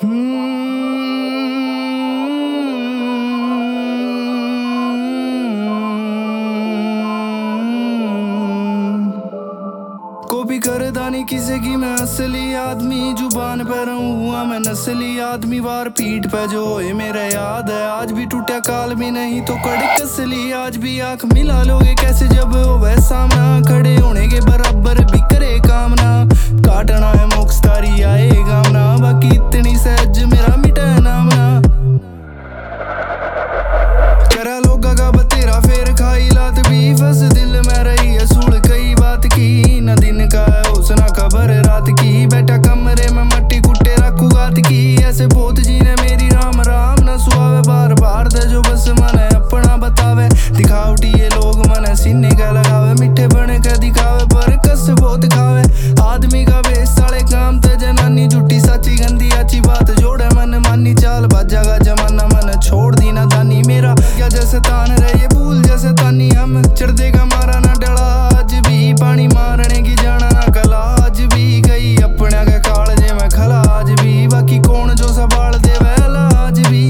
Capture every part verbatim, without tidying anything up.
Copy करदा नहीं किसी की मैं असली आदमी, जुबान पे रहूं हुआ मैं नस्ली आदमी। वार पीठ पे जो होए मेरा याद है, आज भी टूटा काल भी नहीं तो कड़क असली। आज भी आंख मिला लोगे कैसे जब होवे सामना, खड़े होने के बराबर भी करे कामना। काटना है मोक्सतारी आए गामना, बाकी इतनी सहज मेरा मिटा नाम ना। करा लोगा का बतेरा फेर खाई लात भी, फस दिल में रही है सूल कई बात की। न दिन का है उसना खबर रात की, बैठा कमरे में मट्टी कुट्टे रखू गात की। ऐसे बहुत जीने मेरी राम राम न सुहावे, बार बार दे जो बस मन अपना बतावे। दिखावटी ये लोग मन सीने का लगावे, मिठे बने का दिखावे पर कस बहुत खावे। आदमी का बेस साले काम ते जनानी, झूठी सच्ची गंदी अच्छी बात जोड़े मन मानी। चाल बाजा का जमाना मन छोड़ दी ना दानी, मेरा क्या जैसे तान रहे ये भूल जैसे तानी। हम चढ़ देगा मारा ना डला आज भी, पानी मारने की जाना ना कला आज भी। गई अपने के कालजे में खला आज भी, बाकी कौन जो संभाल दे वैला आज भी।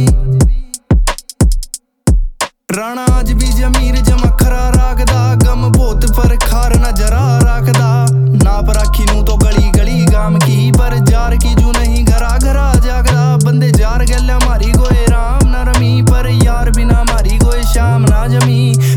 राणा आज भी जमीर जमा खरा राखदा, गम बहुत पर खार न जरा राखदा। नाप राखी नू तो गली गली गाम की, पर जार की जू नहीं घरा घरा जागदा। बंदे जार गल्या मारी गोए राम न रमी, पर यार बिना मारी गोए शाम ना जमी।